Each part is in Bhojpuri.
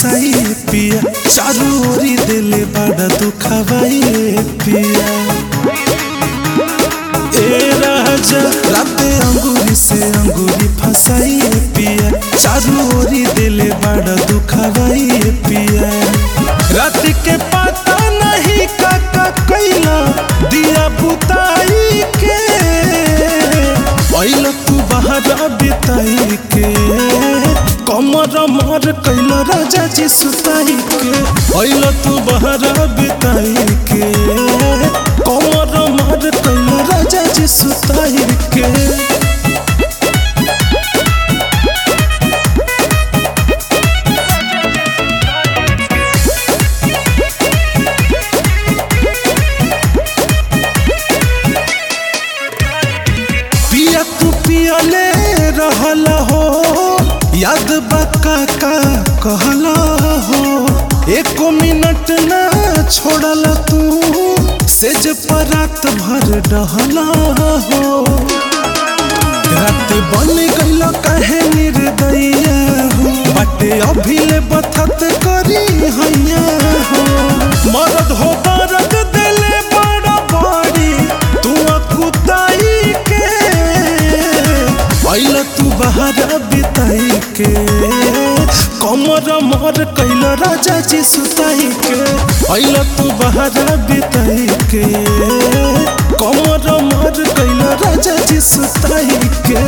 फसाई पिया चारू ओरी दिले बड़ा दुखवाई पिया। ए राजा राते अंगूरी से अंगूरी फसाई पिया चारू ओरी दिले बड़ा दुखवाई पिया। रात के पता नहीं काका कैला दिया बुताई के पैल तू बाहर बिताई के कमर मार कैल राजा जी सुताई के पैल तू बाहर बिताई के कमर मार कैल राजा जी सुताई के। पियले रहल हो याद बका का कहला हो एको मिनट ना छोड़ल तू सेज पर रात भर डहला हो। रात बन गइल काहे निर्दया हो बाटे अभिले बथत करी हैया हो। मरद हो दर्द दिले बड़ा बड़ी तू अकुताई के पैल तू बाहर बिताई के कमर मर कैल राजा जी सुताई के पैल तू बाहर बिताई के कमर मर कैल राजा जी सुताई के।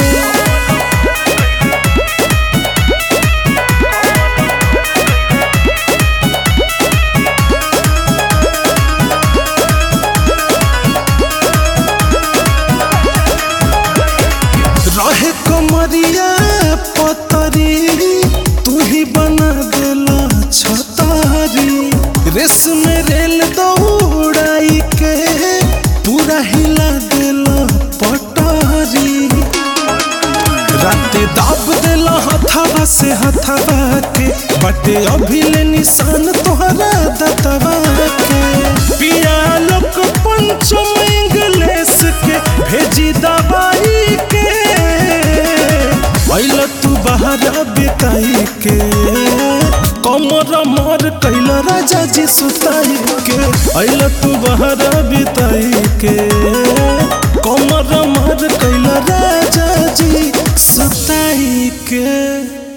रहे कमरिया पतरी तू ही बना देला छतारी रेस में रेल दौड़ाई के पूरा हिला देला पटारी। राते दाब देला हथवा से हथवा के बटे अभिले निशान तोहरा दतवा के। पिया लोक पंचम इंग्लिश के भेजी दवाई के पैल तू बाहर बिताई के कमर मर कैल राजा जी सुताई के पैल तू बाहर बिताई के कमर मर कैल राजा जी सुताई के।